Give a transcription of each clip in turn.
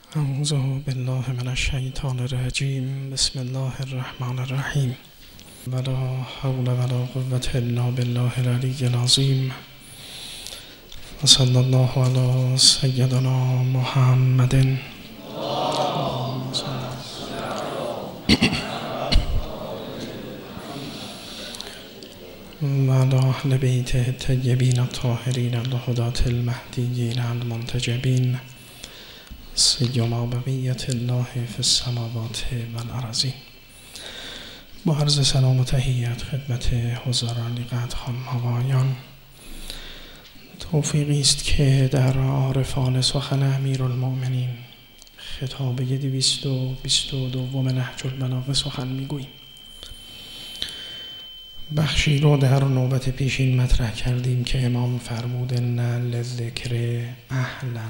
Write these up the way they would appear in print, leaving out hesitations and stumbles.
اعوذ بالله من الشیطان الرجیم. بسم الله الرحمن الرحیم. ولا حول ولا قوة الا بالله العلی العظیم. و صلی الله علی سیدنا محمد و علی اهل بیته الطیبین الطاهرین الهداة المهدیین المنتجبین، سیما بقیت الله فی السماوات والارضین. با عرض سلام و تحیت خدمت حضاران قدرخان آقایان، توفیقی است که در عارفان سخن امیرالمؤمنین خطابه 222 نهج البلاغه سخن میگوییم. بخشی رو در نوبت پیشین مطرح کردیم که امام فرمود نه للذکر اهلا،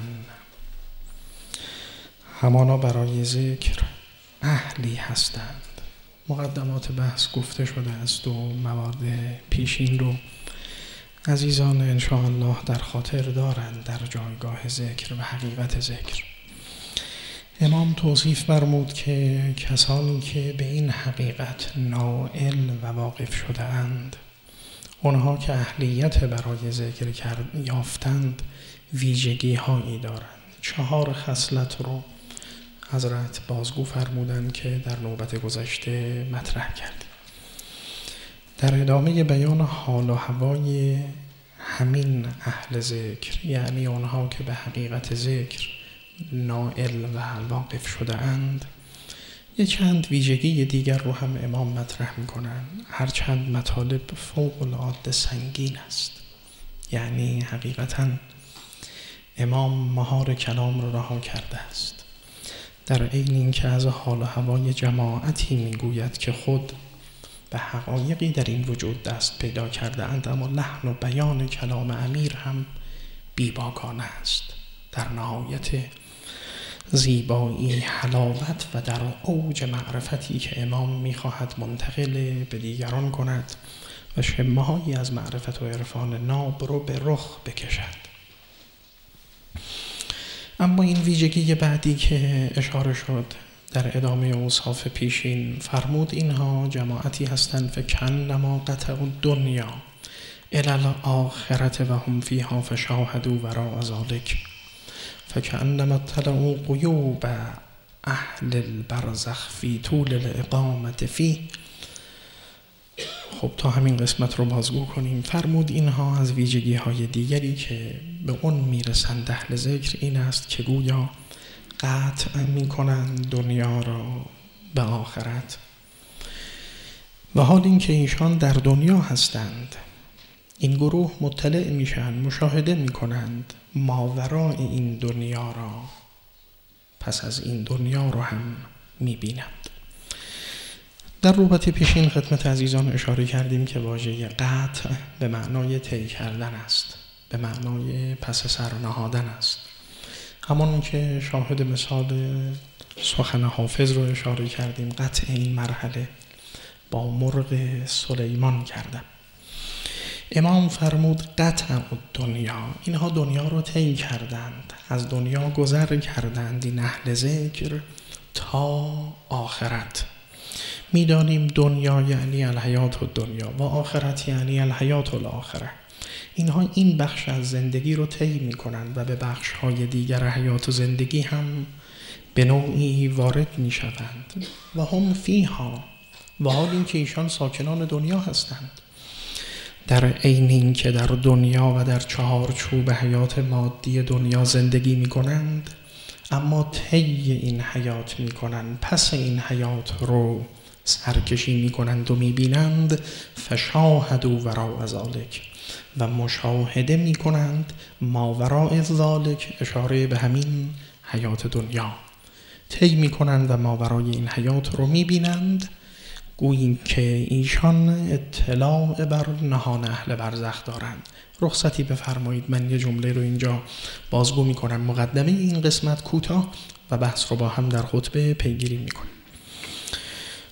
همانا برای ذکر اهلی هستند. مقدمات بحث گفته شده است و موارد پیشین رو عزیزان انشاءالله در خاطر دارند در جایگاه ذکر و حقیقت ذکر. امام توصیف فرمود که کسانی که به این حقیقت نائل و واقف شده اند، اونها که اهلیت برای ذکر یافتند، ویژگی هایی دارند. 4 خصلت رو حضرت بازگو فرمودند که در نوبت گذشته مطرح کردیم. در ادامه بیان حال و هوای همین اهل ذکر، یعنی اونها که به حقیقت ذکر نائل و واقف شده اند، یک چند ویژگی دیگر رو هم امام مطرح میکنن، هرچند مطالب فوق العاده سنگین است. یعنی حقیقتاً امام مهار کلام رو رها کرده است، در عین اینکه از حال و هوای جماعتی میگوید که خود به حقایقی در این وجود دست پیدا کرده اند، اما لحن و بیان کلام امیر هم بیباکانه است، در نهایت زیبایی، حلاوت و در اوج معرفتی که امام میخواهد منتقل به دیگران کند و شمه‌هایی از معرفت و عرفان ناب رو به رخ بکشد. اما این ویژگی بعدی که اشاره شد در ادامه اوصاف پیشین، فرمود اینها جماعتی هستند فکأنما قطعوا الدنیا الی الاخرة و هم فیها فشاهدوا وراء ذلک فکأنما اطلعوا غیوب اهل البرزخ فی طول الاقامة فیه. خب تا همین قسمت رو بازگو کنیم. فرمود اینها از ویژگی های دیگری که به اون میرسند اهل ذکر این است که گویا قطع میکنند دنیا را به آخرت، و حال این که ایشان در دنیا هستند، این گروه مطلع میشن، مشاهده میکنند ماورای این دنیا را، پس از این دنیا رو هم میبینند. در نوبت پیشین خدمت عزیزان اشاره کردیم که واژه قطع به معنای طی کردن است، به معنای پس سر نهادن است. همون که شاهد مثال سخن حافظ رو اشاره کردیم، قطع این مرحله با مرغ سلیمان کردن. امام فرمود قطع الدنیا، اینها دنیا رو طی کردند، از دنیا گذر کردند این اهل ذکر تا آخرت. میدانیم دنیا یعنی الحیات الدنیا و آخرت یعنی الحیات الاخره. اینها این بخش از زندگی رو طی میکنند و به بخش های دیگر حیات و زندگی هم به نوعی وارد میشوند و هم فیها، و حال این که ایشان ساکنان دنیا هستند، در عین این که در دنیا و در 4 چوب حیات مادی دنیا زندگی میکنند، اما طی این حیات میکنند، پس این حیات رو سرکشی میکنند و میبینند فشاهدوا وراء ذلک، و مشاهده میکنند ماوراء ذلک، اشاره به همین حیات دنیا، طی میکنند و ماورای این حیات رو میبینند. گوییم که ایشان اطلاع بر نهان اهل برزخ دارند. رخصتی بفرمایید من یه جمله رو اینجا بازگو میکنم، مقدمه این قسمت کوتاه و بحث رو با هم در خطبه پیگیری میکنیم.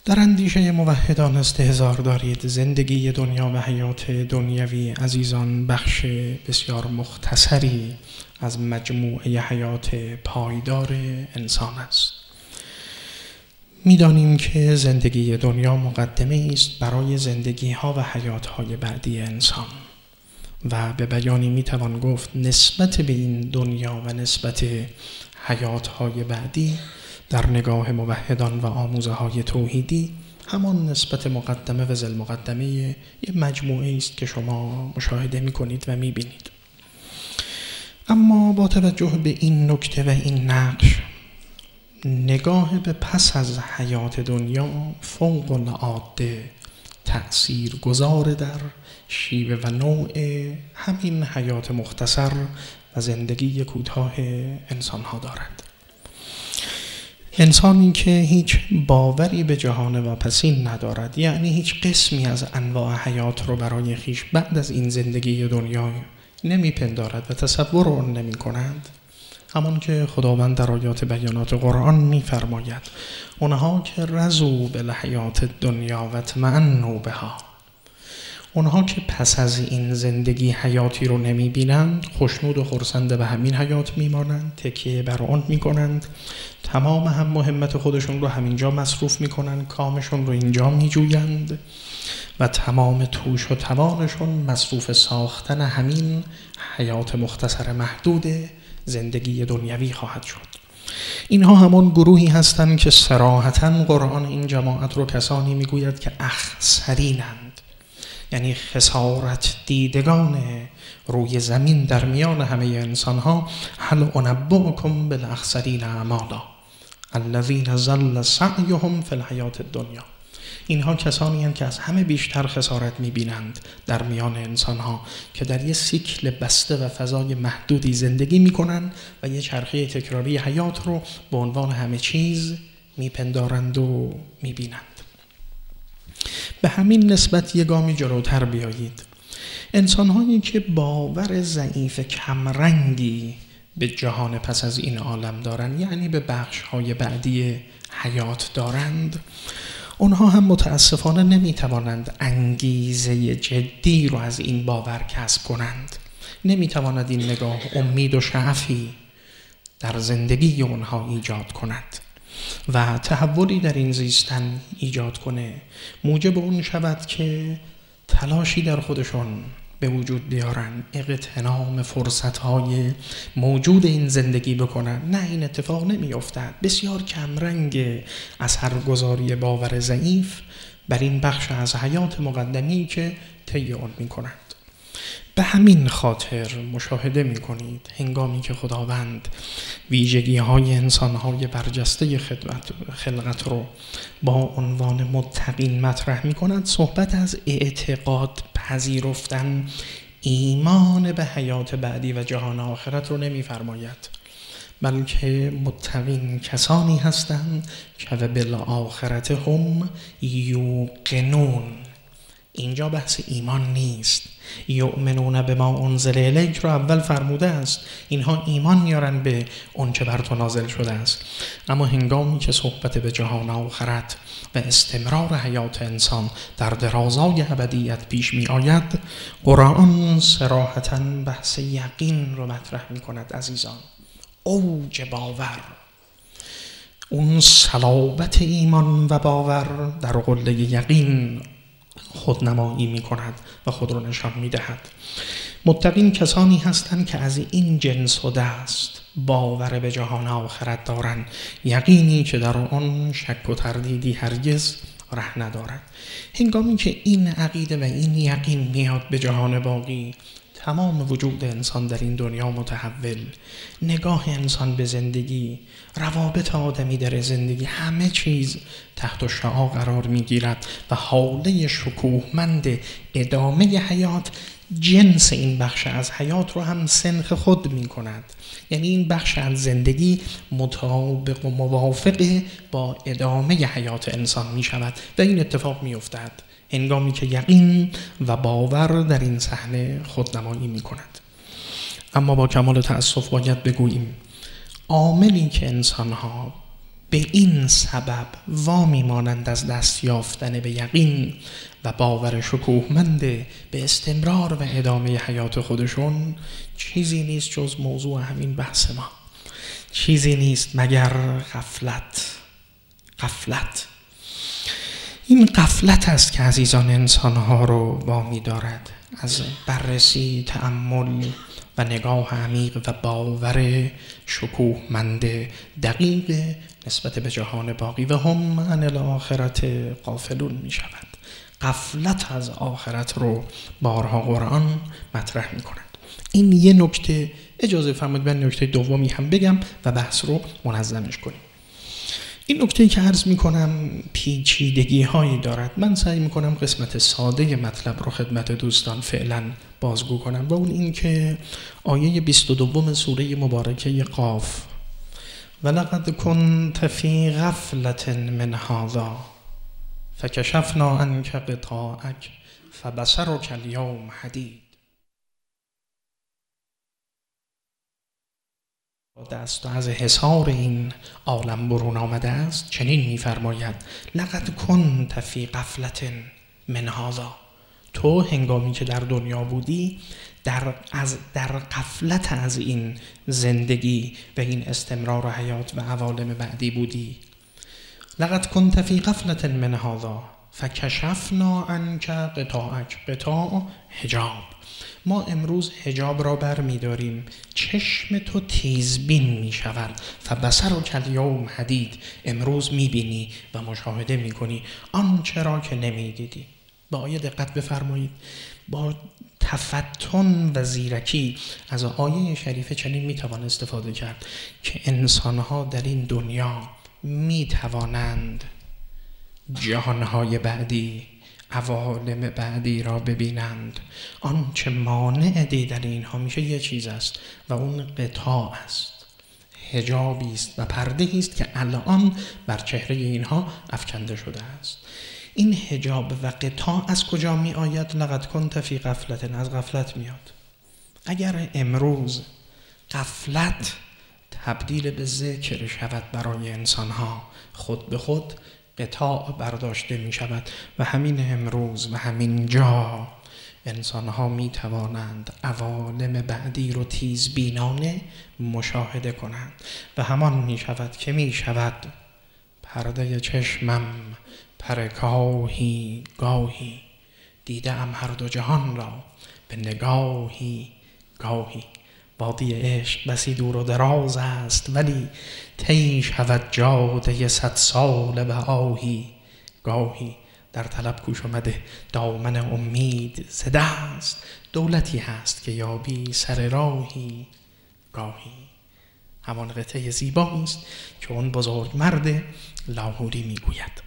در اندیشه موحدان استحضار دارید زندگی دنیا و حیات دنیوی عزیزان بخش بسیار مختصری از مجموعه حیات پایدار انسان است. می‌دانیم که زندگی دنیا مقدمه است برای زندگی‌ها و حیات‌های بعدی انسان و به بیانی می‌توان گفت نسبت به این دنیا و نسبت حیات‌های بعدی در نگاه موحدان و آموزه‌های توحیدی همان نسبت مقدمه و ذل مقدمه یه مجموعه است که شما مشاهده می‌کنید و می‌بینید. اما با توجه به این نکته و این نقش، نگاه به پس از حیات دنیا فوق العاده تأثیر گذار در شیوه و نوع همین حیات مختصر و زندگی کوتاه انسان‌ها دارد. انسانی که هیچ باوری به جهان واپسین ندارد، یعنی هیچ قسمی از انواع حیات رو برای خویش بعد از این زندگی دنیا نمیپندارد و تصور آن نمی کند، همان که خداوند در آیات بیانات قرآن می‌فرماید اونها که رضوا بالحیات دنیا و اطمأنوا بها، اونها که پس از این زندگی حیاتی رو نمی‌بینند خوشنود و خرسند به همین حیات می‌مانند، تکیه بر آن می‌کنند، تمام هم مهمت خودشون رو همینجا مصروف می‌کنند، کامشون رو اینجا می‌جویند و تمام توش و توانشون مصروف ساختن همین حیات مختصر محدود زندگی دنیوی خواهد شد. اینها همان گروهی هستند که صراحتاً قرآن این جماعت رو کسانی میگوید که اخسرینند، یعنی خسارت دیدگان روی زمین در میان همه انسانها. هل انبئکم بالاخسرین اعمالا الذین ضل سعیهم فی الحیاة الدنیا. اینها کسانی هستند که از همه بیشتر خسارت می‌بینند در میان انسان‌ها که در یک سیکل بسته و فضای محدودی زندگی می‌کنند و یک چرخه تکراری حیات رو به عنوان همه چیز می‌پندارند و می‌بینند. به همین نسبت یک گامی جلوتر بیایید. انسان‌هایی که باور ضعیف کمرنگی به جهان پس از این عالم دارند، یعنی به بخش‌های بعدی حیات دارند، اونها هم متاسفانه نمیتوانند انگیزه جدی رو از این باور کسب کنند. نمیتواند این نگاه امید و شعفی در زندگی اونها ایجاد کند و تحولی در این زیستن ایجاد کنه، موجب اون شود که تلاشی در خودشون به وجود بیارن، اغتنام فرصت‌های موجود این زندگی بکنن. نه، این اتفاق نمی‌افتد. بسیار کمرنگ اثرگذاری باور ضعیف بر این بخش از حیات مقدمی که طی آن می‌کنند. به همین خاطر مشاهده می‌کنید هنگامی که خداوند ویژگی‌های انسان‌های برجسته خلقت رو با عنوان متقین مطرح می‌کند، صحبت از اعتقاد پذیرفتن ایمان به حیات بعدی و جهان آخرت رو نمی‌فرماید، بلکه متقین کسانی هستند که بالآخرت هم یوقنون. اینجا بحث ایمان نیست. یؤمنون بما انزل الیک رو اول فرموده است، اینها ایمان میارن به اون چه بر تو نازل شده است. اما هنگامی که صحبت به جهان آخرت و استمرار حیات انسان در درازای ابدیت پیش می آید، قرآن صراحتاً بحث یقین رو مطرح می کند. عزیزان، اوج باور، اون صلابت ایمان و باور در قله یقین خودنمایی می کند و خود رو نشان می دهد. متقین کسانی هستند که از این جنس و دست باور به جهان آخرت دارند، یقینی که در آن شک و تردیدی هرگز ره ندارد. هنگامی که این عقیده و این یقین میاد به جهان باقی، تمام وجود انسان در این دنیا متحول، نگاه انسان به زندگی، روابط آدمی در زندگی، همه چیز تحت شعاع قرار میگیرد و حاله شکوهمند ادامه حیات جنس این بخش از حیات رو هم سنخ خود می کند. یعنی این بخش از زندگی مطابق و موافق با ادامه حیات انسان می شود و این اتفاق می افتد هنگامی که یقین و باور در این صحنه خودنمایی می کند. اما با کمال تأسف باید بگوییم عاملی که انسانها به این سبب وامی مانند از دست یافتن به یقین و باور شکوهمند به استمرار و ادامه حیات خودشون چیزی نیست جز موضوع همین بحث ما، چیزی نیست مگر غفلت. این غفلت است که عزیزان انسانها رو وامی دارد از بررسی، تأمل و نگاه عمیق و باور شکوهمند دقیق نسبت به جهان باقی و هم عن الاخرت غافلون می شود. غفلت از آخرت رو بارها قرآن مطرح می کند. این یه نکته، اجازه فرمایید من نکته دومی هم بگم و بحث رو منظمش کنیم. این نکته‌ای که عرض می‌کنم پیچیدگی هایی دارد. من سعی می‌کنم قسمت ساده مطلب رو خدمت دوستان فعلا بازگو کنم و اون این که آیه 22 سوره مبارکه قاف ولقد كنت فی غفلة من هذا فکشفنا عنک غطاءک فبصرک اليوم حدید. دست از حصار این عالم برون آمده است. چنین می‌فرماید لقد كنت فی غفلة من هذا، تو هنگامی که در دنیا بودی در غفلت از این زندگی و این استمرار حیات و عوالم بعدی بودی. لقد كنت فی غفلة من هذا فکشفنا عنک غطاءک. غطاء حجاب. ما امروز حجاب را بر می داریم، چشم تو تیزبین می شود. فبصرک الیوم حدید، امروز می بینی و مشاهده می کنی آنچه را که نمی دیدی. با آیه دقت بفرمایید، با تفتن و زیرکی از آیه شریفه چنین می توان استفاده کرد که انسانها در این دنیا می توانند جهانهای بعدی، عوالم بعدی را ببینند. آنچه مانع دیدن اینها میشه یه چیز است و اون غطاء است، حجابی است و پرده است که الان بر چهره اینها افکنده شده است. این حجاب و غطاء از کجا می آید؟ لقد كنت فی غفلة، از غفلت میاد. اگر امروز غفلت تبدیل به ذکر شود برای انسانها، خود به خود غطاء برداشته می شود و همین امروز و همین جا انسانها می توانند عوالم بعدی رو تیزبینانه مشاهده کنند و همان می شود که می شود پرده چشمم پرگاهی گاهی دیده ام هر دو جهان را به نگاهی گاهی. وادی عشق بسی دور و دراز است ولی طی شود جاده 100 ساله به آهی گاهی. در طلب کوش آمده دامن امید ز دست، دولتی هست که یابی سر راهی گاهی. همان قطعه زیبایی است که اون بزرگ مرد لاهوری میگوید.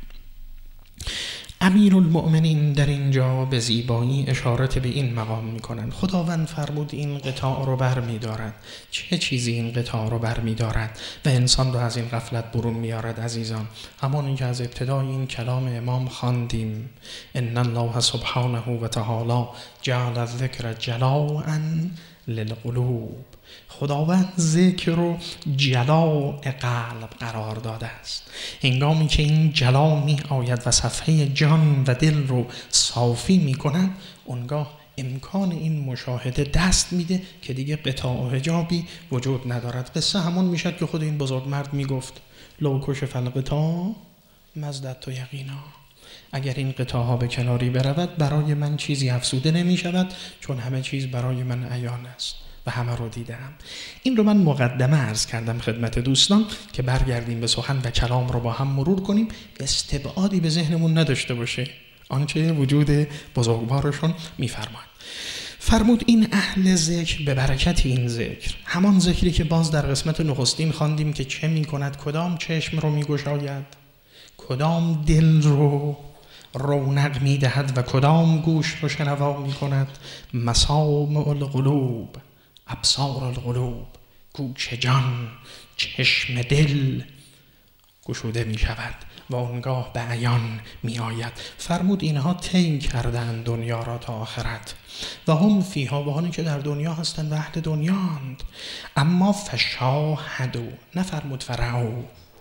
امیرالمؤمنین در اینجا به زیبایی اشارت به این مقام میکنند. خداوند فرمود این قطاع رو بر میدارد. چه چیزی این قطاع رو بر میدارد و انسان رو از این غفلت برون میارد عزیزان؟ همون که از ابتدای این کلام امام خواندیم ان الله سبحانه و تعالی جعل الذکر جلاء للقلوب. خداوند ذکر رو جلاء قلب قرار داده است. هنگامی که این جلا می آید و صفحه جان و دل رو صافی می کند، اونگاه امکان این مشاهده دست میده که دیگه قطاع و حجابی وجود ندارد. قصه همون میشد که خود این بزرگ مرد میگفت لو کشف الغطاء مزددت یقینا. اگر این قطاع ها به کناری برود برای من چیزی افزوده نمی شود، چون همه چیز برای من عیان است و همه رو دیدم. این رو من مقدمه عرض کردم خدمت دوستان که برگردیم به سخن و کلام رو با هم مرور کنیم، استبعادی به ذهنمون نداشته باشه آنچه وجود بزرگوارشون میفرماید. فرمود این اهل ذکر به برکت این ذکر، همان ذکری که باز در قسمت نخستین خواندیم که چه می کند، کدام چشم رو می گشاید، کدام دل رو رونق می دهد و کدام گوش رو شنوا می کند. مسامع القلوب ابصار القلوب، گوش جان چشم دل گشوده می شود و اونگاه به عیان می آید. فرمود اینها طی کردن دنیا را تا آخرت و هم فیها، و آنی که در دنیا هستند و اهل دنیاند. اما فشاهدوا، نفرمود فرعوا،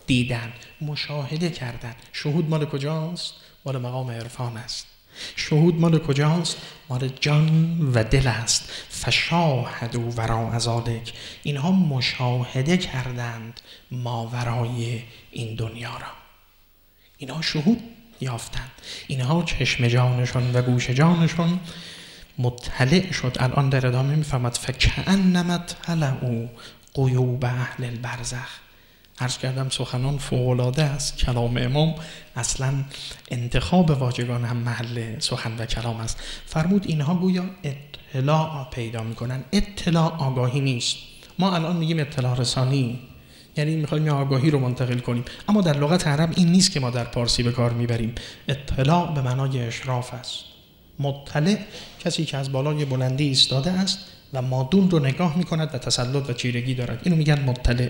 دیدن، مشاهده کردن. شهود مال کجاست؟ مال مقام عرفان است. شهود مال کجاست؟ مال جان و دل است. فشاهدوا وراء ذلک، اینها مشاهده کردند ماورای این دنیا را. اینها شهود یافتند، اینها چشم جانشون و گوش جانشون مطلع شد. الان در ادامه میفهمد فکأنما اطلعوا غیوب اهل البرزخ. عرض کردم سخنان فوق‌العاده است. کلام امام اصلا انتخاب واژگان هم محل سخن و کلام است. فرمود اینها گویا اطلاع پیدا میکنن. اطلاع آگاهی نیست. ما الان میگیم اطلاع رسانی، یعنی میخوایم آگاهی رو منتقل کنیم، اما در لغت عرب این نیست که ما در پارسی به کار میبریم. اطلاع به معنای اشراف است. مطلع کسی که از بالای بلندی ایستاده است و مادون رو نگاه میکند و تسلط و چیرگی دارد، اینو میگن مطلع.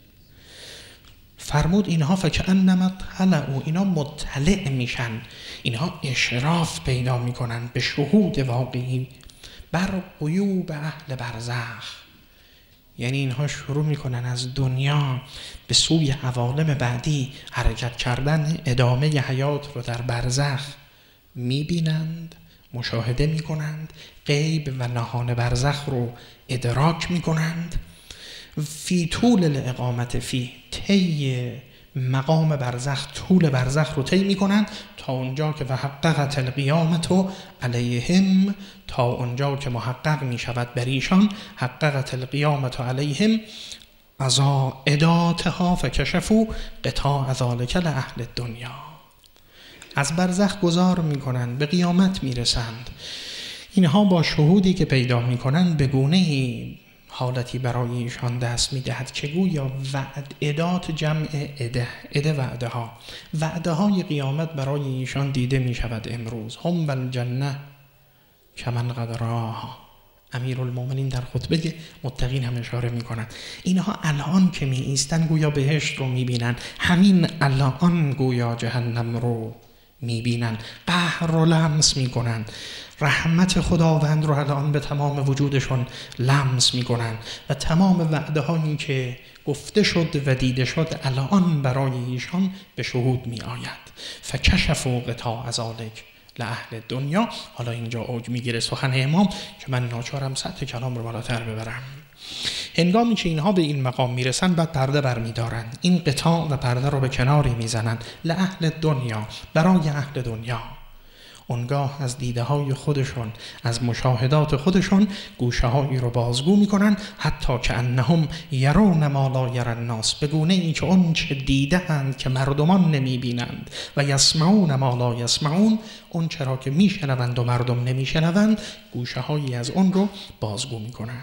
فرمود اینها فکأنما اطلعوا، اینا مطلع میشن، اینها اشراف پیدا میکنن به شهود واقعی بر غیوب اهل برزخ. یعنی اینها شروع میکنن از دنیا به سوی عوالم بعدی حرکت کردن، ادامه حیات رو در برزخ میبینند، مشاهده میکنند، غیب و نهان برزخ رو ادراک میکنند. فی طول الاقامت فی، طی مقام برزخ، طول برزخ رو طی میکنند تا اونجا که وحققت القیامت علیهم، تا اونجا که محقق میشود بر ایشان، حققت القیامت علیهم اداتها فکشفوا قطاع ذلک لاهل الدنیا. از برزخ گذار میکنند، به قیامت میرسند. اینها با شهودی که پیدا میکنند به گونه‌ای حالتی برای ایشان دست میدهد که گویا ادات جمع اده وعده ها، وعده های قیامت برای ایشان دیده میشود امروز. هم والجنه کمن قد راها. امیرالمومنین در خطبه متقین هم اشاره میکنند اینها الان که می ایستن گویا بهشت رو میبینن، همین الان گویا جهنم رو میبینن، قهر رو لمس میکنن، رحمت خداوند رو الان به تمام وجودشون لمس میکنن و تمام وعده هایی که گفته شد و دیده شد الان برای ایشان به شهود می آید. فکشفوا قطاع ذلک لاهل دنیا. حالا اینجا اوج میگیره سخن امام که من ناچارم سطح کلام رو بالاتر ببرم. هنگامی که اینها به این مقام میرسن بعد پرده برمیدارن، این قطاع و پرده رو به کناری میزنن لاهل دنیا، برای اهل دنیا. اونگاه از دیده های خودشون، از مشاهدات خودشون گوشه هایی رو بازگو میکنن، حتی که انهم یرون ما لا یری الناس، به گونه ای که اون چه دیدند که مردمان نمیبینند، و یسمعون ما لا یسمعون، اون چرا که میشنوند و مردم نمیشنوند، گوشه هایی از اون رو بازگو میکنند.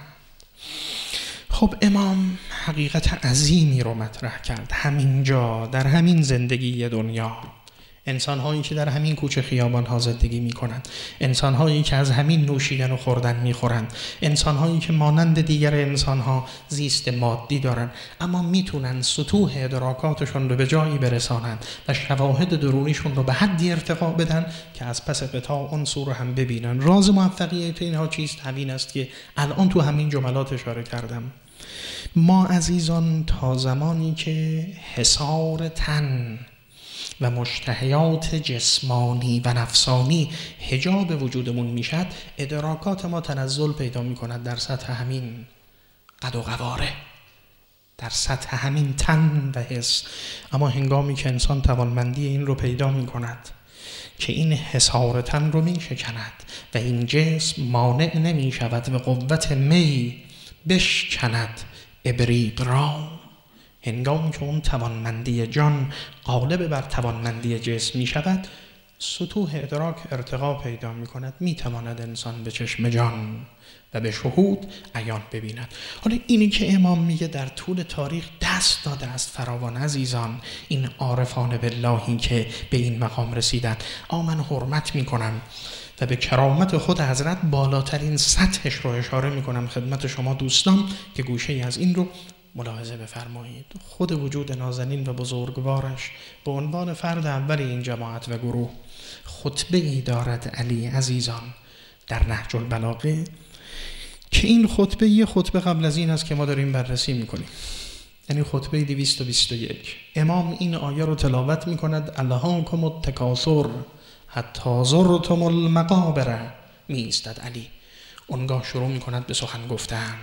خب امام حقیقت عظیمی رو مطرح کرد همینجا در همین زندگی دنیا. انسان‌هایی که در همین کوچه خیابان‌ها زندگی می‌کنند، انسان‌هایی که از همین نوشیدن و خوردن می‌خورند، انسان‌هایی که مانند دیگر انسان‌ها زیست مادی دارند، اما میتونن سطوح ادراکاتشون رو به جایی برسانند و شواهد درونیشون رو به حدی ارتقا بدن که از پس قطاع عنصر رو هم ببینن. راز موفقیت اینها چیست؟ همین است که الان تو همین جملات اشاره کردم. ما عزیزان تا زمانی که حصار تن و مشتهیات جسمانی و نفسانی حجاب وجودمون میشد، ادراکات ما تنزل پیدا میکند در سطح همین قد و قواره، در سطح همین تن و حس. اما هنگامی که انسان توانمندی این رو پیدا میکند که این حصار تن رو میشکند و این جسم مانع نمیشود و قوت می بشکند ابریق را، هنگامی که اون توانمندی جان غالب بر توانمندی جسم می شود، سطوح ادراک ارتقا پیدا می کند، می تواند انسان به چشم جان و به شهود عیان ببیند. حالا اینی که امام میگه در طول تاریخ دست داده است فراوان عزیزان این عارفان باللهی که به این مقام رسیدن. من حرمت می کنم و به کرامت خود حضرت بالاترین سطحش رو اشاره می کنم خدمت شما دوستان که گوشه از این رو ملاحظه بفرمایید. خود وجود نازنین و بزرگوارش به عنوان فرد اول این جماعت و گروه خطبه ای دارد علی عزیزان در نهج البلاغه که این خطبه یه خطبه قبل از این است که ما داریم بررسی میکنیم. یعنی خطبه 221. امام این آیه رو تلاوت میکند: الهاکم التکاثر حتی زرتم المقابر. میایستد علی، اونگاه شروع میکند به سخن گفتن.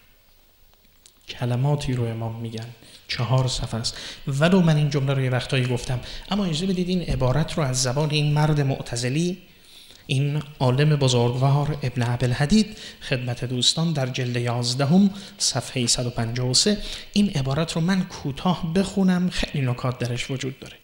کلماتی رو امام میگن، 4 صفحه است. ولو من این جمله رو یه وقتایی گفتم، اما اجازه بدید این عبارت رو از زبان این مرد معتزلی، این عالم بزرگوار ابن ابوالحدید، خدمت دوستان در جلد 11 صفحه 153 این عبارت رو من کوتاه بخونم، خیلی نکات درش وجود داره.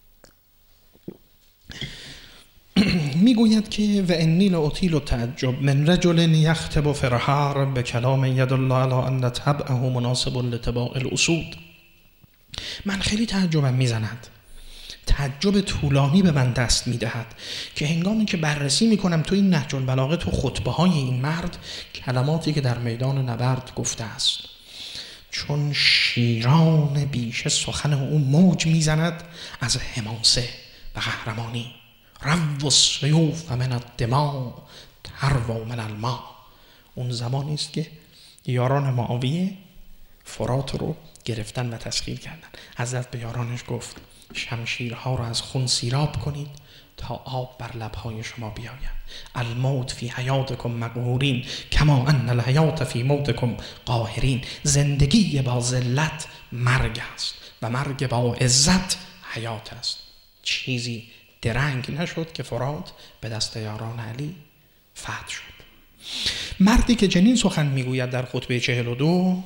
میگوید که و انی لاطیل التعجب من رجل یخطب فرحار به کلام یدل علی ان طبعه مناسب لطباع الاسود. من خیلی تعجبم میزند، تعجب طولانی به من دست میدهد که هنگامی که بررسی میکنم تو این نهج البلاغه، تو خطبه های این مرد، کلماتی که در میدان نبرد گفته است، چون شیران بیشه سخن او موج میزند از حماسه و قهرمانی. رو السیوف من الدماء تروا من الماء. اون زمانی است که یاران معاویه فرات رو گرفتن و تسخیر کردن. حضرت به یارانش گفت شمشیرها رو از خون سیراب کنید تا آب بر لبهای شما بیاید. الموت فی حیاتکم مقهورین کما ان الحیات فی موتکم قاهرین. زندگی با ذلت مرگ است و مرگ با عزت حیات است. چیزی درنگ نشد که فرات به دست یاران علی فتح شد. مردی که چنین سخن میگوید در خطبه 42: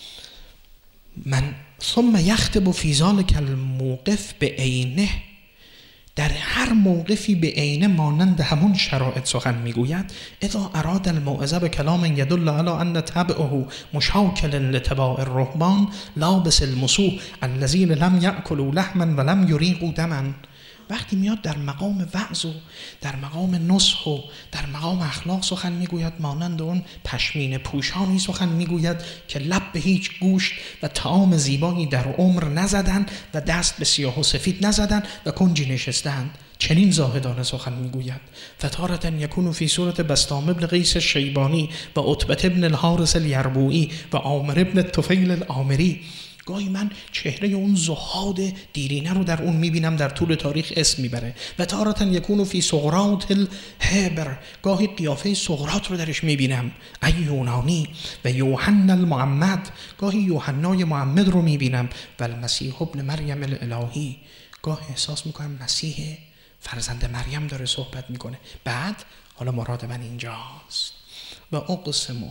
من ثم یخطب فی ذلک الموقف به عینه، در هر موقفی به عینه مانند همون شرایط سخن میگوید. اذا اراد الموعظه به کلام یدل علی ان طبعه مشاکل لطباع الرهبان لابس المسوح الذین لم یأکلوا لحما ولم یریقوا دما. وقتی میاد در مقام وعظ و در مقام نصح و در مقام اخلاق سخن میگوید، مانند اون پشمین پوشانی سخن میگوید که لب به هیچ گوشت و طعام زیبایی در عمر نزدن و دست به سیاه و سفید نزدن و کنجی نشستن. چنین زاهدانه سخن میگوید. فتارة یکون فی صورت بسطام ابن قیس الشیبانی و عتبة ابن الحارث الیربوعی و عامر ابن الطفیل العامری. گاهی من چهره اون زهاد دیرینه رو در اون میبینم، در طول تاریخ اسم میبره. و تارة یکون فی سقراط الحبر، گاهی قیافه سقراط رو درش میبینم، ای یونانی. و یوحنا المعمد، گاهی یوحنای معمد رو میبینم. و المسیح ابن مریم الالهی، گاهی احساس میکنم مسیح فرزند مریم داره صحبت میکنه. بعد حالا مراد من اینجاست. و اقسمو،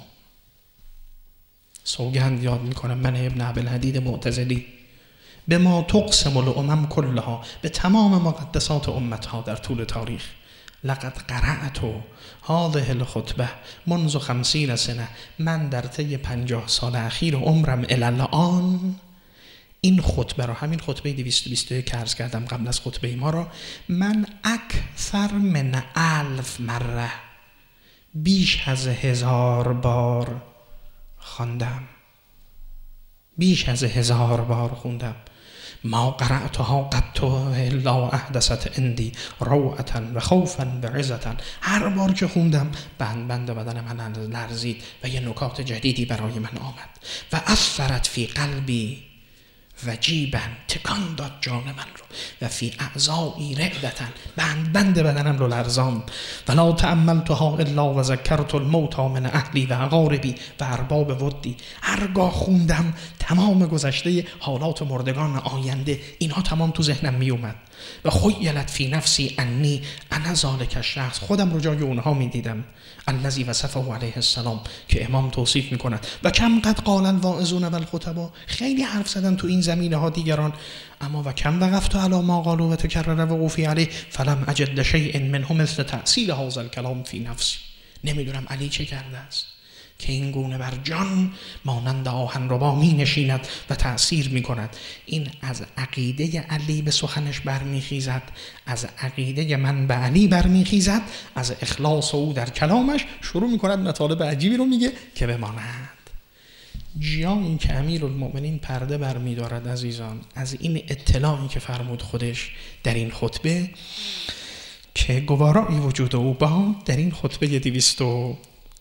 سوگند یاد میکنم من ابن ابوالحدید معتزلی، به ما تقسم الامم کلها، به تمام مقدسات امتها در طول تاریخ. لقد قرأت هذه الخطبه منذ 50 سنه، من در طی 50 سال اخیر عمرم الی الان این خطبه را، همین خطبه 221 که عرض کردم قبل از خطبه ما را، من اکثر من 1000 مره، بیش از 1000 بار خواندم. بیش از 1000 بار خوندم. ما قرأتها قط الا احدثت عندي روعة و خوفا و عزة. هر بار که خوندم بند بدن من لرزید و یه نکات جدیدی برای من آمد. و اثرت فی قلبی وجیبا، تکان داد جان من رو. و فی اعضایی رعدة، بند بدنم رو لرزان. ولا تأملتها الا و ذکرت الموت من اهلی و اقاربی و ارباب ودی. هرگاه خوندم تمام گذشته، حالات مردگان آینده، اینها تمام تو ذهنم می اومد. و خیلت فی نفسی انی انا ذالک الشخص، خودم رو جای اونها می دیدم. الذی وصفه علیه السلام، که امام توصیف می کند. و کم قد قال الواعظون و الخطبا، خیلی حرف زدن تو این زمینه ها دیگران، اما و کم وقفت علی ما قالوا و تکرر وقوفی علیه فلم اجد لشیء منه مثل تأصیل هذا الکلام فی نفسی. نمیدونم علی چه کرده است که این گونه بر جان مانند آهن ربا می نشیند و تأثیر می کند. این از عقیده علی به سخنش برمیخیزد، از عقیده من به علی برمیخیزد، از اخلاص او در کلامش شروع می کند مطالب عجیبی رو میگه که بماند. جایی که امیرالمؤمنین پرده برمی دارد عزیزان، از این اطلاعی که فرمود خودش در این خطبه که گوارایی وجود او با در این خطبه 200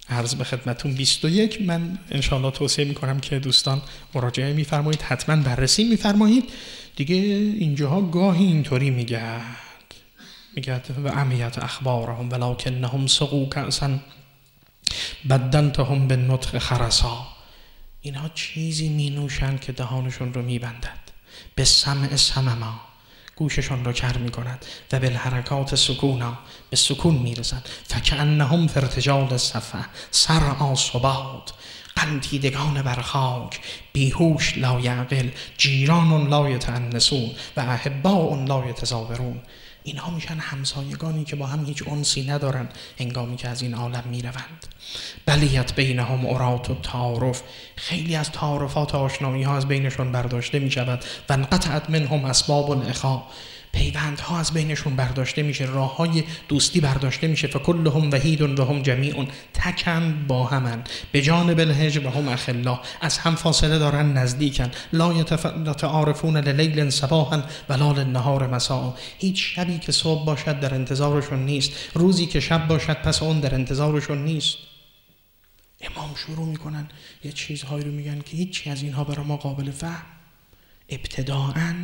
عرض به خدمتون 21 من انشاءالله توصیه میکنم که دوستان مراجعه میفرمایید، حتما بررسی میفرمایید. دیگه اینجاها گاهی اینطوری میگه و عمیت اخبارهم ولکنهم سقوا کأسا بدلتهم بالنطق خرسا. اینها چیزی می نوشند که دهانشون رو میبندد، به سمع صمما گوششون رو کر میکند و بالحرکات سکونا به سکون میرسند. فکأنهم فی ارتجال الصفا سرعی صبات، غلتیدگان بر خاک، بیهوش لا یعقل، جیران لا یتأنسون و احباء لا یتزاورون. اینها میشن همسایگانی که با هم هیچ انسی ندارن هنگامی که از این عالم میروند. بلیت بینهم عرات و تعارف، خیلی از تعارفات آشنایی ها از بینشون برداشته میشود. و انقطعت منهم اسباب الاخا، پیوندها از بینشون برداشته میشه، راه های دوستی برداشته میشه. فکلهم وحید و هم جمیع، تکن با همن، به جانب الهجر و هم اخلا، از هم فاصله دارن نزدیکن. لا یتعارفون للیل صباحا ولا للنهار مساء، هیچ شبی که صبح باشد در انتظارشون نیست، روزی که شب باشد پس اون در انتظارشون نیست. امام شروع میکنن یه چیزهایی رو میگن که هیچی از اینها برای ما قابل فهم ابتداءً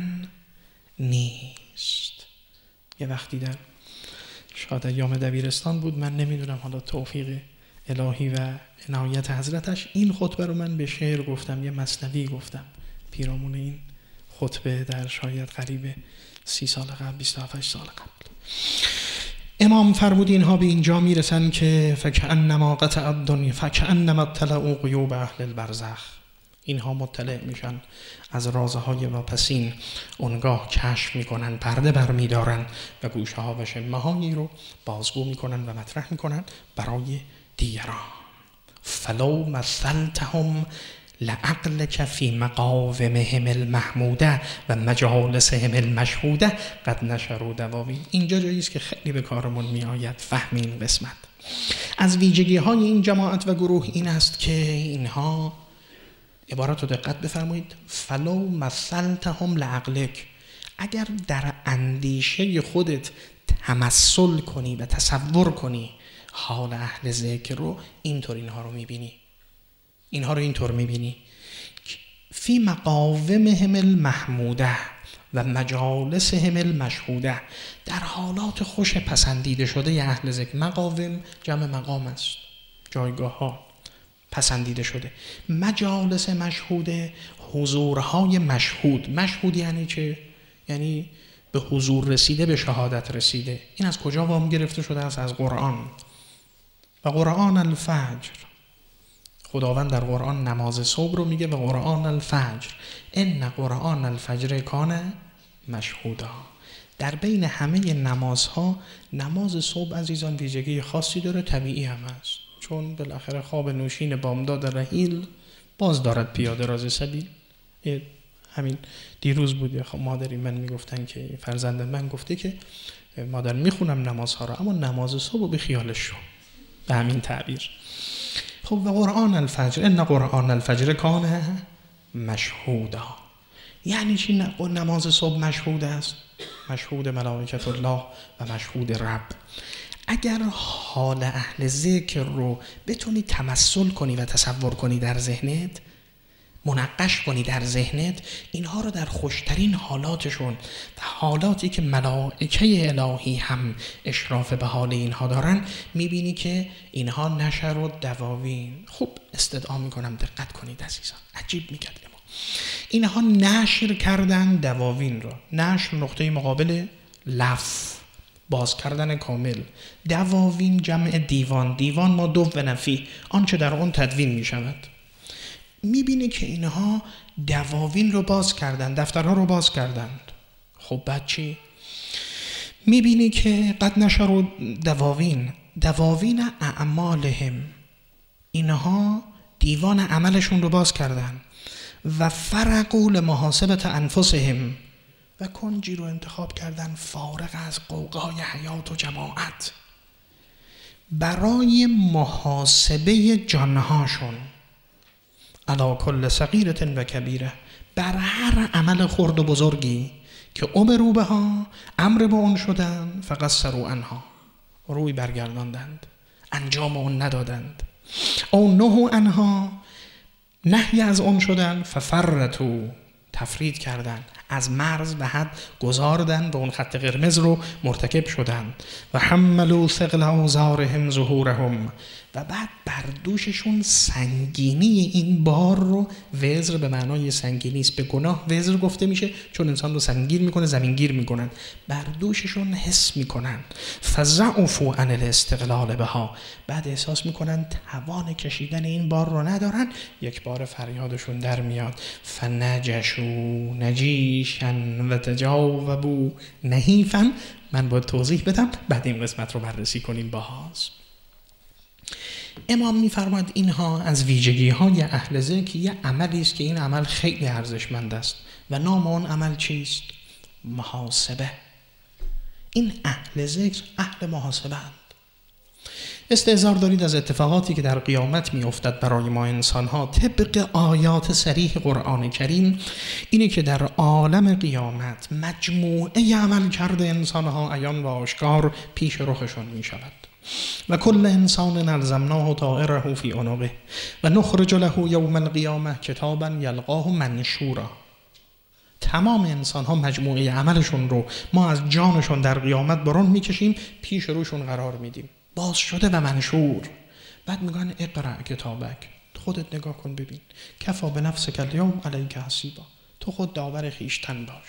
نیست. یه وقتی در شاید ایام دبیرستان بود، من نمیدونم، حالا توفیق الهی و عنایت حضرتش، این خطبه رو من به شعر گفتم، یه مثنوی گفتم پیرامون این خطبه در شاید قریب 30 سال قبل، 27 سال قبل. امام فرمود اینها به اینجا میرسن که فکأنما قطع الدنیا فکأنما اطلعوا غیوب اهل البرزخ، اینها مطلع میشن از رازهای واپسین، اونگاه کشف میکنن، پرده برمیدارن و گوشه ها و شمه هایی رو بازگو میکنن و مطرح میکنن برای دیگران. فلو مثلتهم لعقلک فی مقاومهم المحموده و مجالسهم المشهوده قد نشروا دواوین. اینجا جایی است که خیلی به کارمون میآید فهم این قسمت. از ویژگی های این جماعت و گروه این است که اینها، عبارت رو دقت بفرمایید، فلو مثلتهم لعقلک، اگر در اندیشه خودت تمثل کنی و تصور کنی حال اهل ذکر رو، اینطور اینها رو میبینی، اینها رو اینطور میبینی. فی مقاومهم المحموده و مجالسهم المشهوده، در حالات خوش پسندیده شده اهل ذکر. مقاوم جمع مقام است، جایگاه ها پسندیده شده. مجالس مشهوده، حضورهای مشهود. مشهود یعنی چه؟ یعنی به حضور رسیده، به شهادت رسیده. این از کجا وام گرفته شده است؟ از قرآن. و قرآن الفجر، خداوند در قرآن نماز صبح رو میگه و قرآن الفجر ان قرآن الفجر کان مشهودا. در بین همه نمازها نماز صبح عزیزان ویژگی خاصی داره، طبیعی هم است، چون بالاخره خواب نوشین بامداد رحیل باز دارد پیاده راز سبیل. همین دیروز بود مادری من میگفتن که فرزند من گفته که مادر میخونم نمازها رو اما نماز صبح به خیالش شو، به همین تعبیر. خب و قرآن الفجر ان قرآن الفجر کان مشهودا، یعنی چی نماز صبح مشهود است؟ مشهود ملائکت الله و مشهود رب. اگر حال اهل ذکر رو بتونی تمثل کنی و تصور کنی در ذهنت، منقش کنی در ذهنت، اینها رو در خوشترین حالاتشون و حالاتی که ملائکه الهی هم اشراف به حال اینها دارن، میبینی که اینها نشر و دواوین. خب استدعا میکنم دقت کنید عزیزان، عجیب میکرد ما اینها نشر کردن دواوین را. نشر نقطه مقابل لف، باز کردن کامل. دواوین جمع دیوان. دیوان ما دو و نفی، آنچه در اون تدوین می شود. می بینی که اینها دواوین رو باز کردن، دفترها رو باز کردند. خب بعد چی؟ می بینی که قد نشر دواوین اعمالهم، اینها دیوان عملشون رو باز کردن. و فرقوا لمحاسبة انفسهم، و کنجی رو انتخاب کردن فارغ از قوقای حیات و جماعت، برای محاسبه جانهاشون. علی کل صغیرة و کبیره، بر هر عمل خرد و بزرگی که امروا بها، امر به اون شدن، فقصروا عنها، روی برگرداندند، انجام اون ندادند. او نهو عنها، نهی از اون شدن، ففرتو، تفرید کردن، از مرز به حد گذاردن و اون خط قرمز رو مرتکب شدن. و حملوا ثقل اوزارهم ظهورهم، و بعد بر دوششون سنگینی این بار رو، وزر به معنای سنگینی است، به گناه وزر گفته میشه چون انسان رو سنگین میکنه، زمینگیر میکنن، بر دوششون حس میکنن. فضعفوا عن الاستقلال بها، بعد احساس میکنن توان کشیدن این بار رو ندارن، یک بار فریادشون در میاد. فنجشوا نجیشا و تجاوبوا نحیفا. من باید توضیح بدم، بعد این قسمت رو بررسی کنیم باهاست. امام می‌فرماید اینها از ویژگی‌های اهل ذکر یه عملی است که این عمل خیلی ارزشمند است و نام اون عمل چیست؟ محاسبه. این اهل ذکر اهل محاسبه اند. استحضار دارید از اتفاقاتی که در قیامت می‌افتد برای ما انسان‌ها طبق آیات صریح قرآن کریم، اینه که در عالم قیامت مجموعه عمل کرده انسان‌ها عیان و آشکار پیش رخشون می‌شود. و کل انسان الزمناه طائره فی عنقه و نخرج له یوم القیامه کتابا یلقاه منشورا. تمام انسان ها مجموعه عملشون رو ما از جانشون در قیامت برون میکشیم، پیش روشون قرار میدیم، باز شده و منشور. بعد میگن اقرأ کتابک، خودت نگاه کن ببین، کفا بنفسک الیوم علیک حسیبا، تو خود داور خویشتن باش.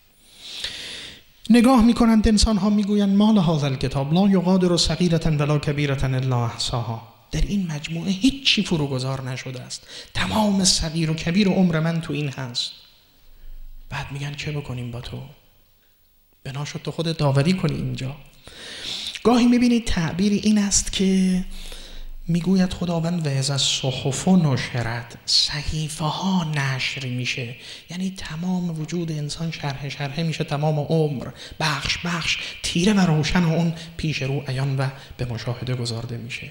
نگاه میکنند انسان ها، میگویند ما لهذا الکتاب لا یغادر صغیرة ولا کبیرة الا احصاها. در این مجموعه هیچی فروگذار نشده است، تمام صغیر و کبیر عمر من تو این هست. بعد میگن چه بکنیم با تو؟ بنا شد تو خودت داوری کنی اینجا. گاهی میبینید تعبیر این است که میگوید خداوند و از صحف نشرت، صحیفه ها نشر میشه، یعنی تمام وجود انسان شرح میشه، تمام عمر بخش بخش تیره و روشن اون پیش رو عیان و به مشاهده گذارده میشه.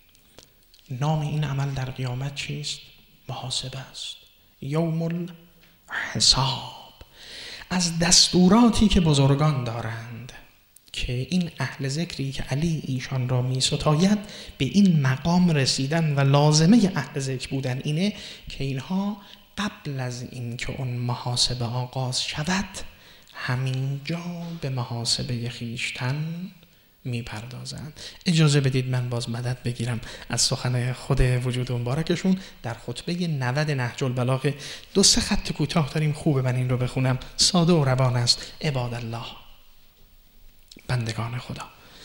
نام این عمل در قیامت چیست؟ محاسبه است، یوم الحساب. از دستوراتی که بزرگان دارند که این اهل ذکری که علی ایشان را می ستاید به این مقام رسیدن و لازمه اهل ذکر بودن اینه که اینها قبل از این که اون محاسبه آغاز شود همینجا به محاسبه خیشتن می پردازند. اجازه بدید من باز مدد بگیرم از سخن خود وجود مبارکشون در خطبه 90 نهج البلاغه. 2-3 خط کوتاه داریم، خوبه من این رو بخونم، ساده و روان است. عباد الله، بندگان خدا،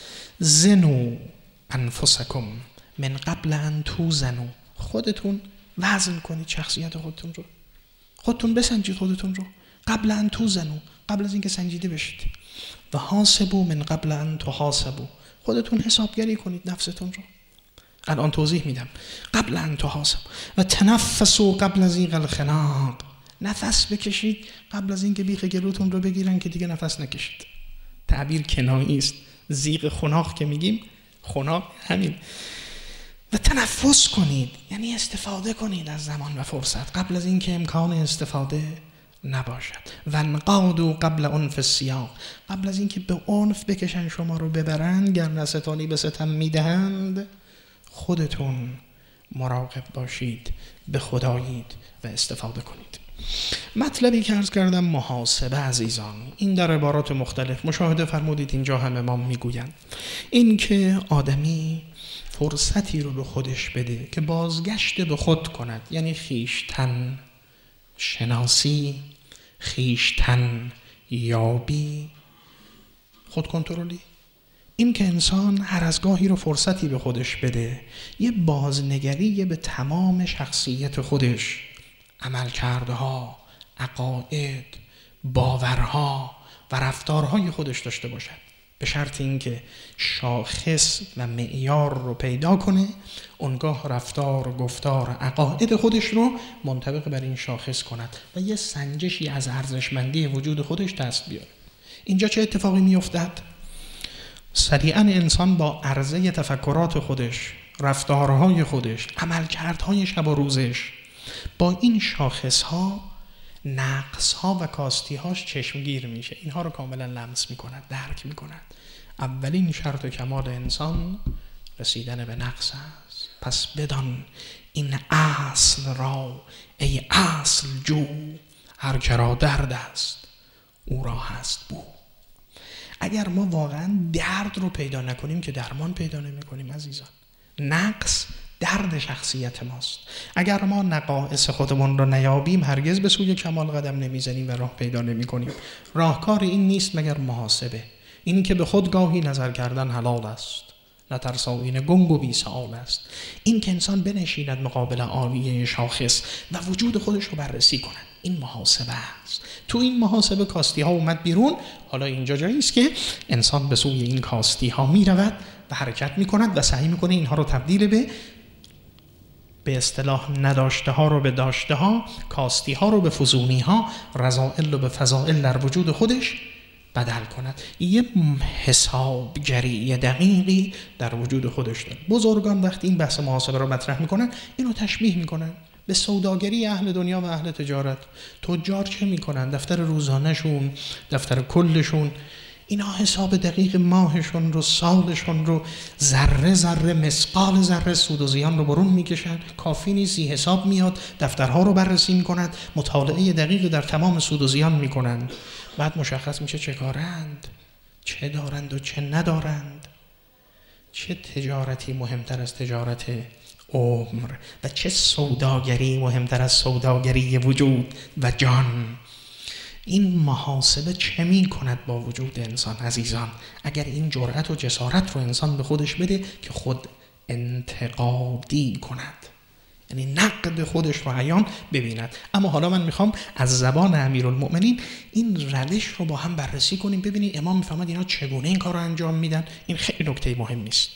زنو انفسکم من قبل ان توزنوا، خودتون وزن کنید شخصیت خودتون بسنجید خودتون رو قبل ان توزنوا، قبل از اینکه سنجیده بشید. و حاسبوا من قبل ان تحاسبوا، خودتون حسابگری کنید نفستون رو. الان توضیح میدم. قبل ان تحاسبوا و تنفسوا قبل ضیق الخناق، نفس بکشید قبل از اینکه بیخ گلوتون رو بگیرن که دیگه نفس نکشید. تعبیر کنایی است. ضیق خناق که میگیم، خناق همین. و تنفس کنید یعنی استفاده کنید از زمان و فرصت قبل از اینکه امکان استفاده نباشد. و انقادوا قبل عنف السیاق، قبل از اینکه به عنف بکشن شما رو ببرن، گر نستانی به ستم میدهند، خودتون مراقب باشید، به خدایید و استفاده کنید. مطلبی که عرض کردم محاسبه عزیزان، این در عبارات مختلف مشاهده فرمودید اینجا هم امام میگویند این که آدمی فرصتی رو به خودش بده که بازگشت به خود کند، یعنی خیشتن شناسی، خیشتن یابی، خود کنترلی. این که انسان هر از گاهی رو فرصتی به خودش بده، یه بازنگری به تمام شخصیت خودش، عملکردها، عقاید، باورها و رفتارهای خودش داشته باشد، به شرط اینکه شاخص و معیار رو پیدا کنه، اونگاه رفتار و گفتار عقاید خودش رو منطبق بر این شاخص کند و یه سنجشی از ارزشمندی وجود خودش دست بیاره. اینجا چه اتفاقی میافتد؟ سریعا انسان با عرضه تفکرات خودش، رفتارهای خودش، عملکردهای شب و روزش، با این شاخصها، نقصها و کاستیهاش چشمگیر میشه. اینها رو کاملا لمس میکند، درک میکند. اولین شرط کمال انسان رسیدن به نقص است. پس بدان این اصل را ای اصل جو، هر که را درد است او را هست بو. اگر ما واقعا درد رو پیدا نکنیم که درمان پیدا نمی‌کنیم عزیزان. نقص درد شخصیت ماست. اگر ما نقائص خودمون رو نیابیم هرگز به سوی کمال قدم نمیزنیم و راه پیدا نمی‌کنیم. راهکار این نیست مگر محاسبه. این که به خود گاهی نظر کردن حلال است، نترسا این گنگ و بی سؤال است. این که انسان بنشیند مقابل آیینه شاخص و وجود خودش رو بررسی کند، این محاسبه است. تو این محاسبه کاستی ها اومد بیرون. حالا اینجا جایی است که انسان به سوی این کاستی ها می رود و حرکت می کند و سعی می کنه اینها رو تبدیل به اصطلاح نداشته ها رو به داشته ها، کاستی ها رو به فزونی ها، رذائل رو به فضائل در وجود خودش بدل کند. یه حسابگری دقیقی در وجود خودش داره. بزرگان وقتی این بحث محاسبه رو مطرح میکنن اینو تشبیه میکنن به سوداگری اهل دنیا و اهل تجارت. تجار چه میکنن؟ دفتر روزانهشون، دفتر کلشون، اینا حساب دقیق ماهشون رو، سالشون رو، ذره ذره مثقال ذره سود و زیان رو برون میکشن. کافی نیست حساب میاد، دفترها رو بررسی میکنند، مطالعه دقیق در تمام سود و زیان میکنند. بعد مشخص میشه چه کارند، چه دارند و چه ندارند، چه تجارتی مهمتر از تجارت عمر و چه سوداگری مهمتر از سوداگری وجود و جان. این محاسبه چه می کند با وجود انسان عزیزان؟ اگر این جرأت و جسارت رو انسان به خودش بده که خود انتقادی کند، یعنی نقد خودش رو عیان ببیند. اما حالا من میخوام از زبان امیرالمؤمنین این روش رو با هم بررسی کنیم، ببینید امام میفهمد اینا چگونه این کار رو انجام میدن. این خیلی نکته مهمی است.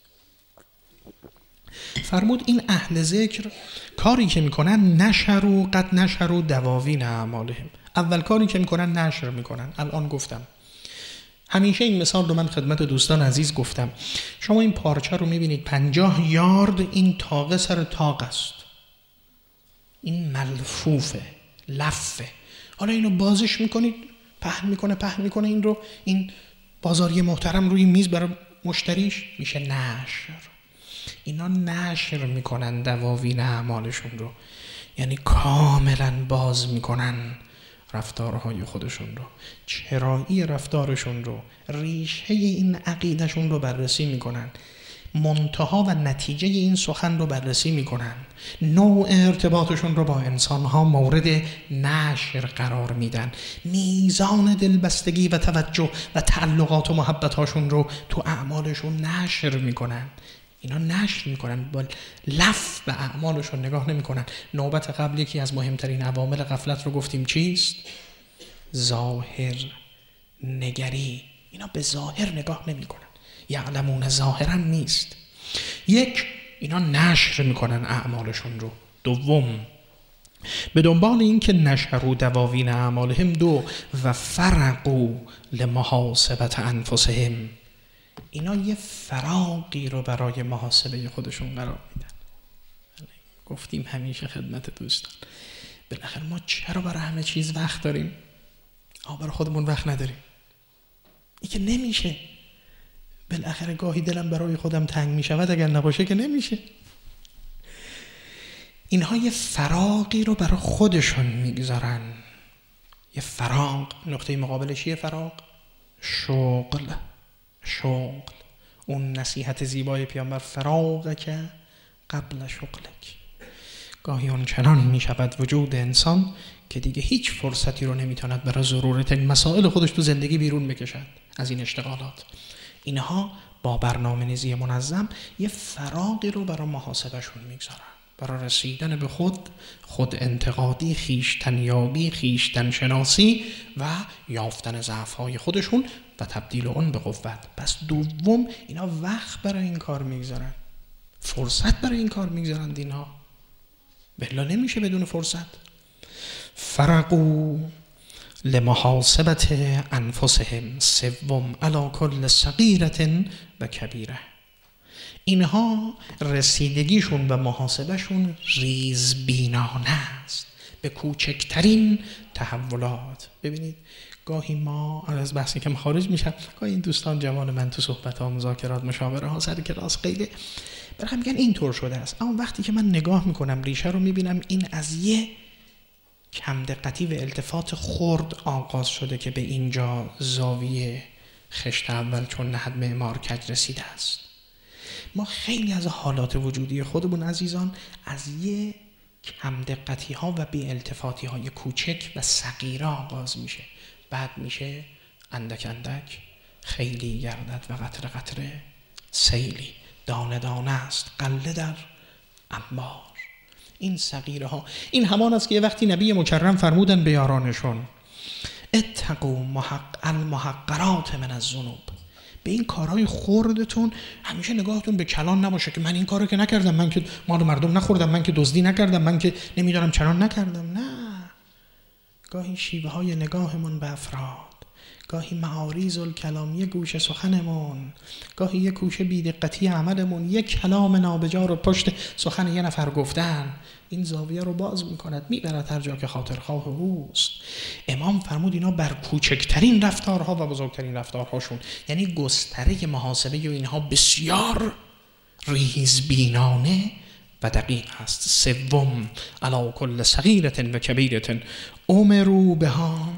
فرمود این اهل ذکر کاری که میکنن نشروا قد نشروا دواوین اعمالهم. اول کاری که میکنن نشر میکنن. الان گفتم، همیشه این مثال رو من خدمت دوستان عزیز گفتم. شما این پارچه رو میبینید 50 یارد این تاقه سر تاق است، این ملفوفه، لفه. حالا اینو بازش میکنید، پهن میکنه این رو، این بازاری محترم روی میز برای مشتریش، میشه نشر. اینا نشر میکنن دواوین اعمالشون رو، یعنی کاملا باز میکنن رفتارهای خودشون رو، چرایی رفتارشون رو، ریشه این عقیدشون رو بررسی میکنن، منتها و نتیجه این سخن رو بررسی میکنن، نوع ارتباطشون رو با انسانها مورد نشر قرار میدن، میزان دلبستگی و توجه و تعلقات و محبتاشون رو تو اعمالشون نشر میکنن. اینا نشر میکنن، با لف به اعمالشون نگاه نمیکنن. نوبت قبل یکی از مهمترین عوامل غفلت رو گفتیم چیست؟ ظاهر نگری. اینا به ظاهر نگاه نمیکنن، یعلمون ظاهرا نیست. یک، اینا نشر میکنن اعمالشون رو. دوم، به دنبال این که نشروا دواوین اعمالهم. دو، و فرقوا لمحاسبة انفسهم. اینا یه فراقی رو برای محاسبه خودشون قرار میدن. گفتیم همیشه خدمت دوستان، بالاخره ما چرا برای همه چیز وقت داریم؟ برای خودمون وقت نداریم. این که نمیشه. بالاخره گاهی دلم برای خودم تنگ میشود، اگر نباشه که نمیشه. اینها یه فراقی رو برای خودشون میگذارن. یه فراق، نقطه مقابلش یه فراق شغل. اون نصیحت زیبای پیامبر، فراغ که قبل شغلک. گاهی اون چنان می شود وجود انسان که دیگه هیچ فرصتی رو نمیتواند برای ضرورت مسائل خودش تو زندگی بیرون بکشد از این اشتغالات. اینها با برنامه‌ریزی منظم یه فراغی رو برای محاسبهشون میگذارن، برای رسیدن به خود انتقادی، خویشتنیابی، خویشتن شناسی و یافتن ضعف‌های خودشون و تبدیل اون به قوت. پس دوم، اینا وقت برای این کار میگذارن، فرصت برای این کار میگذارن. اینها بلا نمیشه بدون فرصت. فرقوا لمحاسبة انفسهم. سوم، علی کل صغیرة و کبیره. اینها رسیدگیشون و محاسبهشون ریزبینانه است به کوچکترین تحولات. ببینید گاهی ما از بحثی که خارج میشم، گاهی این دوستان جوان من تو صحبت ها، مذاکرات، مشاوره ها، سر کلاس غیره، برای میگن اینطور شده است. اما وقتی که من نگاه میکنم ریشه رو میبینم این از یه کم دقتی و التفات خرد آغاز شده که به اینجا زاویه خشت اول چون نهد معمار کج رسیده است. ما خیلی از حالات وجودی خودمون عزیزان از یه کم دقتی ها و بی التفاتی های کوچک و صغیره آغاز میشه، بعد میشه اندک اندک خیلی گردد و قطره قطره سیلی، دانه دانه است غله در انبار. این صغیره ها، این همان است که یه وقتی نبی مکرم فرمودن به یارانشون اتقوا المحقرات من الذنوب، به این کارهای خردتون همیشه نگاهتون به کلان نباشه که من این کارو که نکردم، من که مال مردم نخوردم، من که دزدی نکردم، من که نمیدونم چنان نکردم. نه، گاهی شیوه های نگاهمون به افراد، گاهی معاریض الکلامی گوش سخنمون، گاهی یک کوشه بی‌دقتی عملمون، یک کلام نابجا رو پشت سخن یه نفر گفتن، این زاویه رو باز میکند، میبرد هر جا که خاطرخواه اوست. امام فرمود اینا بر کوچکترین رفتارها و بزرگترین رفتارهاشون، یعنی گستره محاسبه و اینها بسیار ریزبینانه و دقیق است. سوم علی کل صغیرة و کبیرة امروا بها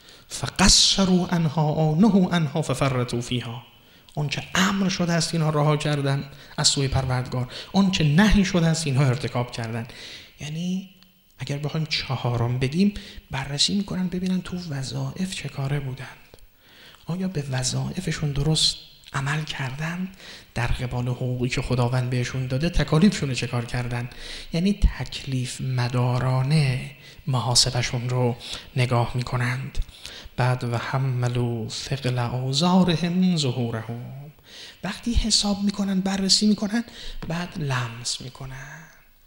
فقصروا عنها او نهوا عنها ففرطوا فیها. اون چه امر شده است اینها رها کردن از سوی پروردگار، اون چه نهی شده است اینها ارتکاب کردن. یعنی اگر بخوایم چهارم بگیم، بررسی میکنن ببینن تو وظایف چه کاره بودند، آیا به وظایفشون درست عمل کردن، در قبال حقوقی که خداوند بهشون داده تکالیفشون چه کار کردن. یعنی تکلیف مدارانه محاسبشون رو نگاه میکنند. بعد و حملوا ثقل اوزارهم ظهورهم، وقتی حساب میکنن بررسی میکنن بعد لمس میکنن،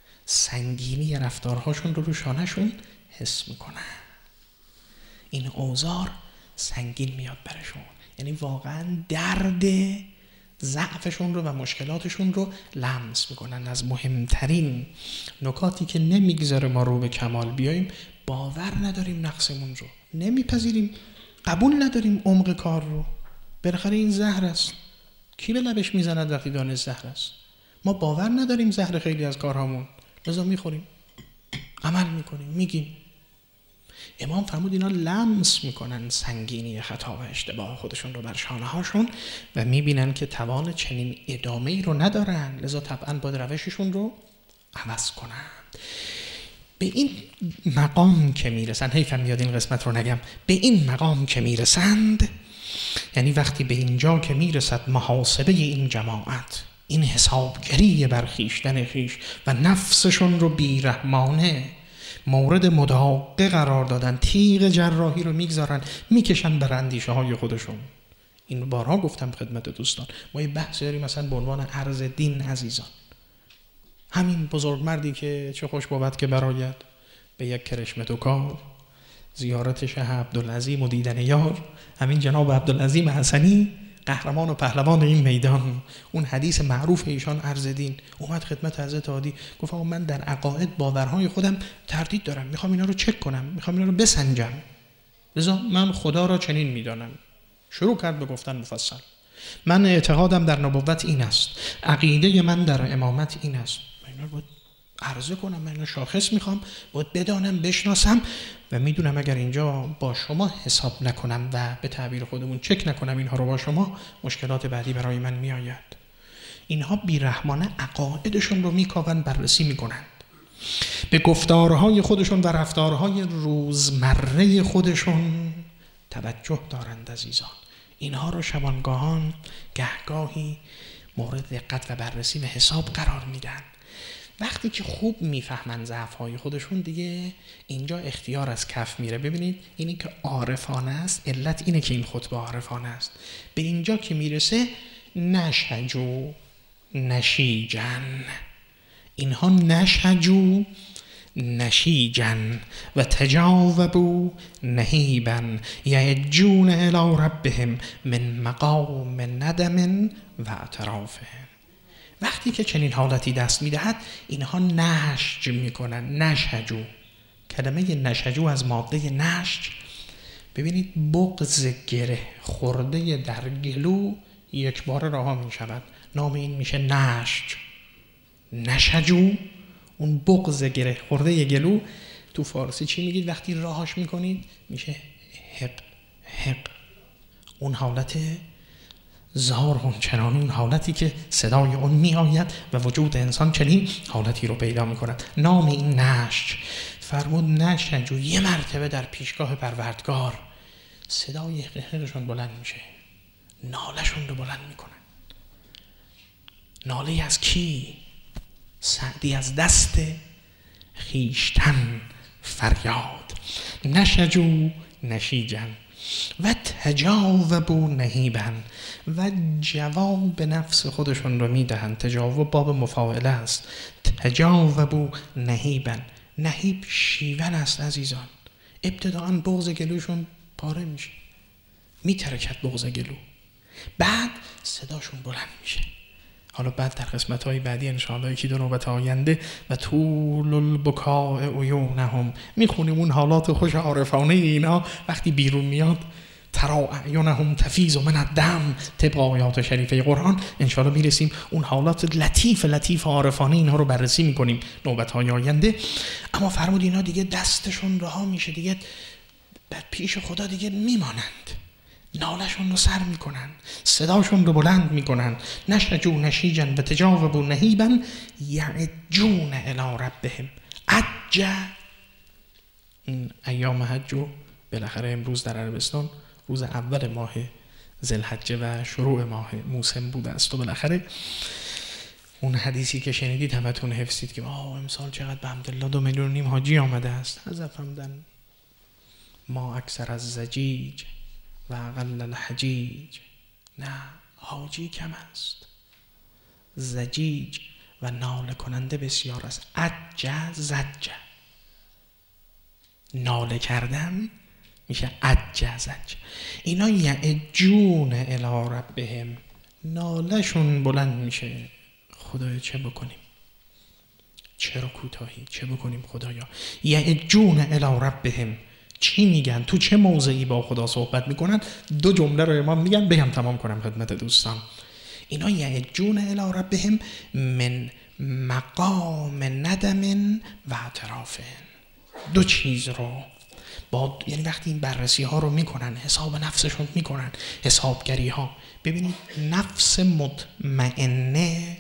سنگینی رفتارهاشون رو شانهشون حس میکنن، این اوزار سنگین میاد برشون، یعنی واقعا درد ضعفشون رو و مشکلاتشون رو لمس میکنن. از مهمترین نکاتی که نمیگذاره ما رو به کمال بیاییم، باور نداریم نقصمون رو، نمیپذیریم، قبول نداریم عمق کار رو. بالاخره این زهر است، کی به لبش میزند وقتی دانست زهر است؟ ما باور نداریم زهر خیلی از کارهامون، لذا میخوریم، عمل میکنیم، میگیم. امام فرمود اینا لمس میکنن سنگینی خطا و اشتباه خودشون رو بر شانه هاشون و میبینن که توان چنین ادامه ای رو ندارن، لذا طبعا باید روششون رو عوض کنن. به این مقام که میرسن، حیفم میاد این قسمت رو نگم، به این مقام که میرسند، یعنی وقتی به اینجا که میرسد محاسبه این جماعت، این حسابگری بر خویشتن خویش و نفسشون رو بیرحمانه مورد مداقه قرار دادن، تیغ جراحی رو میگذارن، میکشن بر اندیشه های خودشون. این بارها گفتم خدمت دوستان، ما یه بحث داریم مثلا به عنوان عرض دین عزیزان. همین بزرگ مردی که چه خوش بود که براید به یک کرشمه دو کار، زیارت شه عبدالعظیم و دیدن یار، همین جناب عبدالعظیم حسنی قهرمان و پهلوان این میدان، اون حدیث معروف ایشان عرض دین، اومد خدمت حضرت عادی گفت آقا من در عقاید باورهای خودم تردید دارم، میخوام اینا رو چک کنم، میخوام اینا رو بسنجم، لذا من خدا را چنین میدانم. شروع کرد به گفتن مفصل، من اعتقادم در نبوت این است، عقیده من در امامت این است. من اینا رو باید عرضه کنم، من اینا شاخص میخوام، باید بدانم، بشناسم و میدونم اگر اینجا با شما حساب نکنم و به تعبیر خودمون چک نکنم اینها رو با شما، مشکلات بعدی برای من میآید. اینها بیرحمانه عقایدشون رو میکاون، بررسی میکنند، به گفتارهای خودشون و رفتارهای روزمره خودشون توجه دارند عزیزان. اینها رو شبانگاهان گهگاهی مورد دقت و بررسی و حساب قرار میدن. وقتی که خوب میفهمن ضعف‌های خودشون، دیگه اینجا اختیار از کف میره. ببینید اینی که عارفانه است، علت اینه که این خطبه عارفانه است. به اینجا که میرسه نشجو نشیجن، اینها نشجو نشیجن و تجاوبوا نهیبا یجون الی ربهم من مقام ندم و اعترافهم. وقتی که چنین حالتی دست میدهد اینها نشج میکنن. نشجو، کلمه نشجو از ماده نشج، ببینید بغض گره خورده در گلو یک بار رها می شود، نام این میشه نشج. نشجو، اون بغض گره خورده گلو. تو فارسی چی میگید وقتی راهاش میکنید؟ میشه حق. حق اون حالت زار اون چنانی، اون حالتی که صدای اون میآید و وجود انسان چنین حالتی رو پیدا میکند. نام این نشج فرمود نشجو، یه مرتبه در پیشگاه پروردگار صدای قهرشون بلند میشه، نالشون رو بلند میکنن. ناله از کی؟ سعدی از دست خیشتن فریاد. نشجو نشیجن و تجاوبوا نهیبن، و جواب نفس خودشون رو میدهن. تجاوب باب مفاعله است. تجاوبوا نهیبن، نهیب شیون است عزیزان. ابتداءً بغض گلوشون پاره میشه، میترکت بغض گلو، بعد صداشون بلند میشه. حالا بعد در قسمت‌های بعدی انشاءالله یکی دو نوبت آینده و طول البکاء عیونهم میخونیم اون حالات خوش عارفانه اینا وقتی بیرون میاد. ترا اعینهم تفیض من الدم، طبق آیات شریفه قرآن. انشاءالله میرسیم اون حالات لطیف عارفانه اینها رو بررسی میکنیم نوبت‌های آینده. اما فرمود اینا دیگه دستشون رها میشه، دیگه در پیش خدا دیگه میمانند، نالشون رو سر میکنن، صداشون رو بلند میکنن. نشجو نشیجن و تجاوبوا نهیبن یعجون الی ربهم. عج، این ایام حج و بالاخره امروز در عربستان روز اول ماه ذوالحجه و شروع ماه موسم بوده است و بالاخره اون حدیثی که شنیدید همتون حفظید که امسال چقدر به حمدالله 2.5 میلیون حاجی آمده است. حذف همدن ما اکثر از زجیج و اقل الحجیج. نه، حاجی کم است، زجیج و ناله کننده بسیار است. عج زج، ناله کردن میشه عج زج. اینا یعجون الی ربهم، نالشون بلند میشه. خدایا چه بکنیم؟ چرا کوتاهی؟ چه بکنیم خدایا؟ یعجون الی ربهم، چی میگن؟ تو چه موضعی با خدا صحبت میکنن؟ 2 جمله رو امام میگن، بگم تمام کنم خدمت دوستان. اینا یعجون الی ربهم من مقام ندم و اعتراف. 2 چیز رو یعنی وقتی این بررسی ها رو میکنن، حساب نفسشون میکنن، حسابگری ها. ببینید نفس مطمئنه،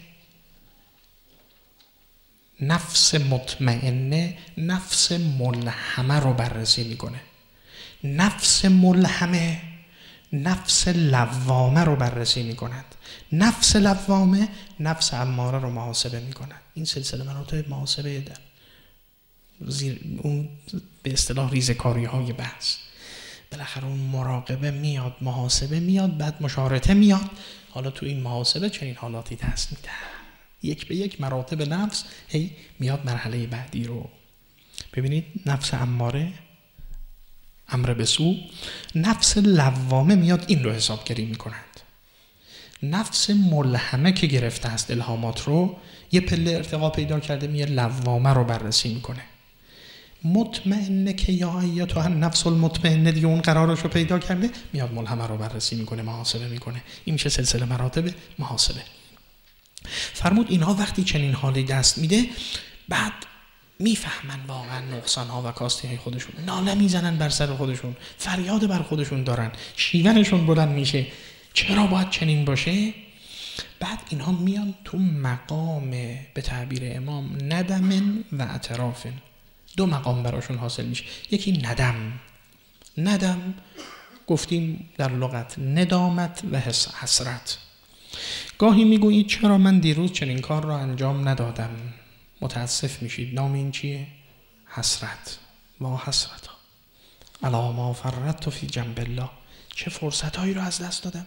نفس ملهمه رو بررسی میکنه. نفس ملهمه نفس لوامه رو بررسی میکند. نفس لوامه نفس اماره رو محاسبه میکند. این سلسله مراتب محاسبه در اون به اصطلاح ریزکاری های بحث. بالاخره اون مراقبه میاد، محاسبه میاد، بعد مشارطه میاد. حالا تو این محاسبه چنین حالاتی دست میده. 1 به 1 مراتب نفس هی میاد مرحله بعدی رو. ببینید نفس اماره، امر به سو، نفس لوامه میاد این رو حسابگری میکنند. نفس ملهمه که گرفته است الهامات رو، یه پله ارتقا پیدا کرده، میاد لوامه رو بررسی میکنه. مطمئنه که یا ایتها النفس المطمئنه دیگه اون قرارش رو پیدا کرده، میاد ملهمه رو بررسی میکنه، محاسبه میکنه. این میشه سلسله مراتب محاسبه. فرمود اینها وقتی چنین حالی دست میده، بعد میفهمن واقعا نقصان ها و کاستی های خودشون، ناله میزنن بر سر خودشون، فریاد بر خودشون دارن، شیونشون بلند میشه. چرا باید چنین باشه؟ بعد اینها میان تو مقام به تعبیر امام ندم و اعتراف. 2 مقام براشون حاصل میشه. یکی ندم گفتیم در لغت ندامت و حسرت. گاهی میگویید چرا من دیروز چنین کار را انجام ندادم، متاسف میشید. نام این چیه؟ حسرت. ما حسرتا علی ما فرطت فی جنب الله، چه فرصتایی رو از دست دادم.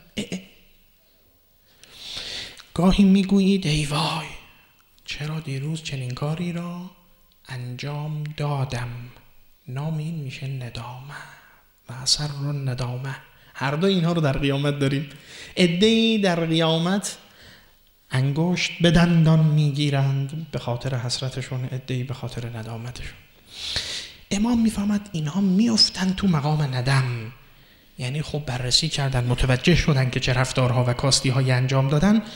گاهی میگویید ای وای چرا دیروز چنین کاری را انجام دادم. نام این میشه ندامه و اثر رو ندامه. هر 2 اینها رو در قیامت داریم. عده‌ای در قیامت انگشت به دندان میگیرند به خاطر حسرتشون، عده‌ای به خاطر ندامتشون. امام میفهمد اینها میافتن تو مقام ندم. یعنی خب بررسی کردن، متوجه شدن که چه رفتارها و کاستی های انجام دادن.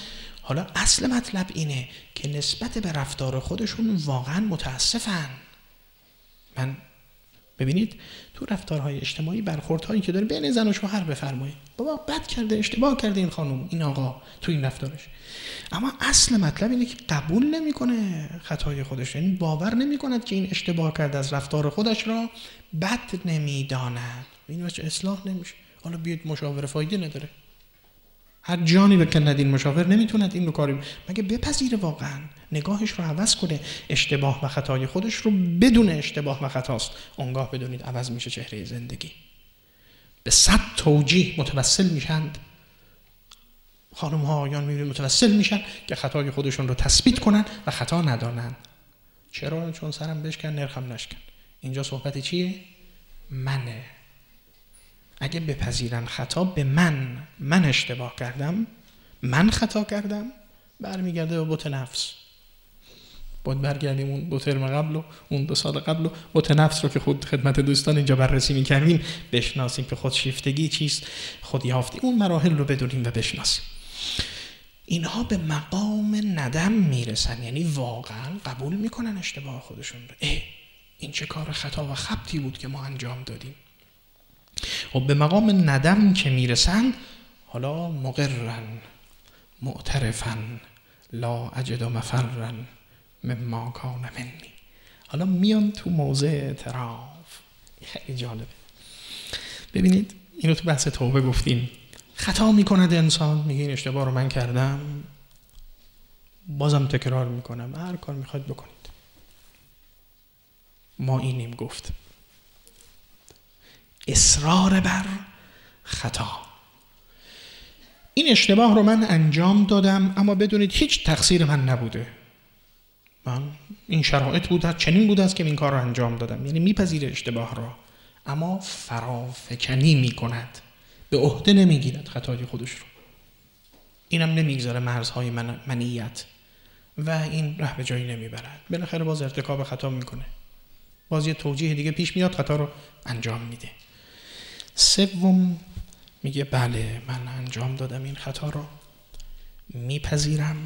حالا اصل مطلب اینه که نسبت به رفتار خودشون واقعا متاسفن. من ببینید تو رفتارهای اجتماعی برخوردهایی که داره بین زن و شوهر بفرمایید، بابا بد کرده، اشتباه کرده این خانم، این آقا تو این رفتارش، اما اصل مطلب اینه که قبول نمیکنه خطای خودش، یعنی باور نمیکند که این اشتباه کرده، از رفتار خودش را بد نمیداند، این وجه اصلاح نمیشه. حالا بیاید مشاوره فایده نداره، هر جانی بکند این مشاور نمیتوند این رو کاری مگه بپذیره، واقعا نگاهش رو عوض کنه، اشتباه و خطای خودش رو بدون اشتباه و خطاست، اونگاه بدونید عوض میشه چهره زندگی. به 100 توجیه متوسل میشند خانم ها آیان، میبینید متوسل میشن که خطای خودشون رو تثبیت کنن و خطا ندانن. چرا؟ چون سرم بشکن نرخم نشکن. اینجا صحبت چیه؟ منه. اگه بپذیرن خطا به من اشتباه کردم، من خطا کردم، برمیگرده به بت نفس. باید برگردیم اون 2 ترم قبل و اون 2 سال قبل و بت نفس رو که خود خدمت دوستان اینجا بررسی می‌کردیم بشناسیم که خودشیفتگی چیست، خودیافتی، اون مراحل رو بدونیم و بشناسیم. اینها به مقام ندم میرسن، یعنی واقعا قبول میکنن اشتباه خودشون رو. این چه کار خطا و خبطی بود که ما انجام دادیم. و به مقام ندم که میرسن، حالا مقرن معترفن لا اجد مفرن مما کان منی، حالا میان تو موضع اعتراف. خیلی جالبه. ببینید اینو تو بحث توبه گفتیم، خطا میکند انسان، میگه این اشتباه رو من کردم، بازم تکرار میکنم، هر کار میخواید بکنید، ما اینیم گفت. اصرار بر خطا، این اشتباه رو من انجام دادم اما بدونید هیچ تقصیر من نبوده، من این شرایط بوده، چنین بوده است که این کار رو انجام دادم، یعنی میپذیره اشتباه را اما فرافکنی میکند، به عهده نمیگیرد خطای خودش رو، اینم نمیگذاره مرزهای منیت و این ره به جایی نمیبرد، بالاخره باز ارتکاب خطا میکنه، باز یه توجیه دیگه پیش میاد، خطا رو انجام میده. سوم میگه بله من انجام دادم این خطا رو، میپذیرم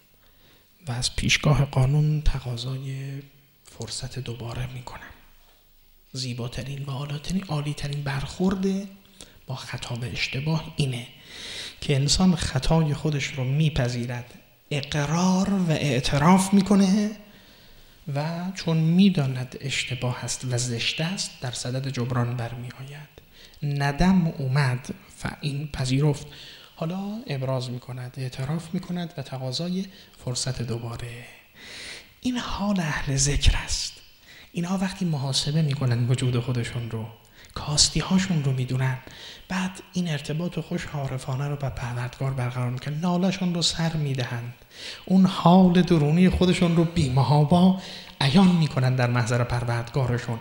و از پیشگاه قانون تقاضای فرصت دوباره میکنم. زیباترین و عالیترین برخورد با خطا و اشتباه اینه که انسان خطای خودش رو میپذیرد، اقرار و اعتراف میکنه و چون میداند اشتباه است و زشته است در صدد جبران برمی آید. ندم اومد و این پذیرفت، حالا ابراز میکند، اعتراف میکند و تقاضای فرصت دوباره. این حال اهل ذکر است. اینها وقتی محاسبه میکنن وجود خودشون رو، کاستی هاشون رو میدونن، بعد این ارتباط خوش عارفانه رو با پروردگار برقرار میکنن، ناله‌شون رو سر میدهند، اون حال درونی خودشون رو بی‌محابا عیان میکنن در محضر پروردگارشون،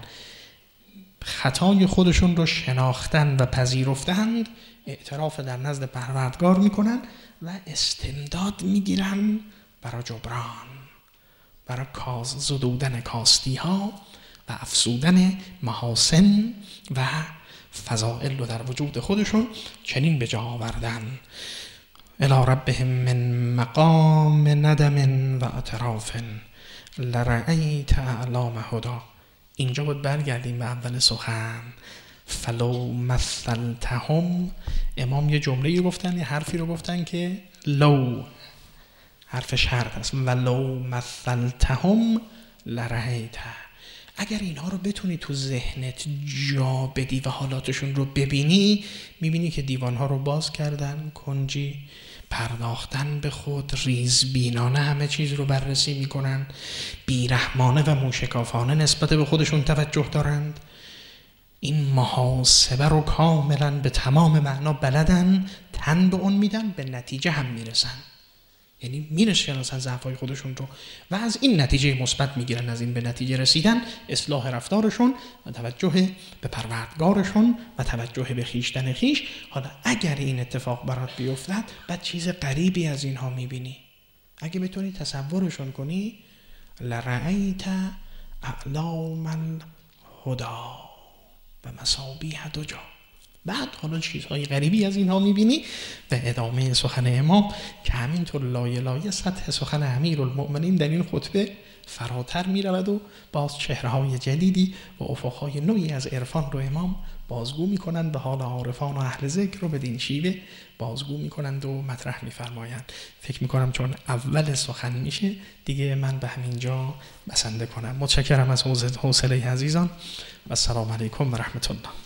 خطای خودشون رو شناختن و پذیرفتند، اعتراف در نزد پروردگار میکنن و استمداد میگیرن برای جبران، برای زدودن کاستی ها و افزودن محاسن و فضائل رو در وجود خودشون چنین به جا آوردن. الی ربهم من مقام ندم و اعتراف لرأیت اعلام هدا. اینجا باید برگردیم به اول سخن. فلو مثلتهم، امام یه جمله‌ای گفتن، یه حرفی رو گفتن که لو حرف شرط است، ولو مثلتهم لرأیت، اگر اینها رو بتونی تو ذهنت جا بدی و حالاتشون رو ببینی، میبینی که دیوانها رو باز کردن، کنجی پرداختن به خود، ریزبینانه همه چیز رو بررسی میکنن، بیرحمانه و موشکافانه نسبت به خودشون توجه دارند، این محاسبه رو کاملا به تمام معنا بلدن، تن به اون میدن، به نتیجه هم میرسن، یعنی میرسن ضعف‌های خودشون رو و از این نتیجه مثبت میگیرن، از این به نتیجه رسیدن، اصلاح رفتارشون و توجه به پروردگارشون و توجه به خویشتن خویش. حالا اگر این اتفاق برات بیفتد، بعد چیز غریبی از اینها میبینی، اگه بتونی تصورشون کنی، لرأیت اعلام الهدا و مصابیح دجا، بعد حالا چیزهای غریبی از اینها میبینی به ادامه سخن امام که همینطور لایه لایه سطح سخن امیرالمؤمنین در این خطبه فراتر میرود و باز چهره‌های جدیدی و افقهای نوعی از عرفان رو امام بازگو میکنند، به حال عارفان و اهل ذکر رو بدین شیوه بازگو میکنند و مطرح میفرمایند. فکر میکنم چون اول سخن میشه دیگه من به همینجا بسنده کنم. متشکرم از حوصله عزیزان و السلام علیکم و رحمت الله.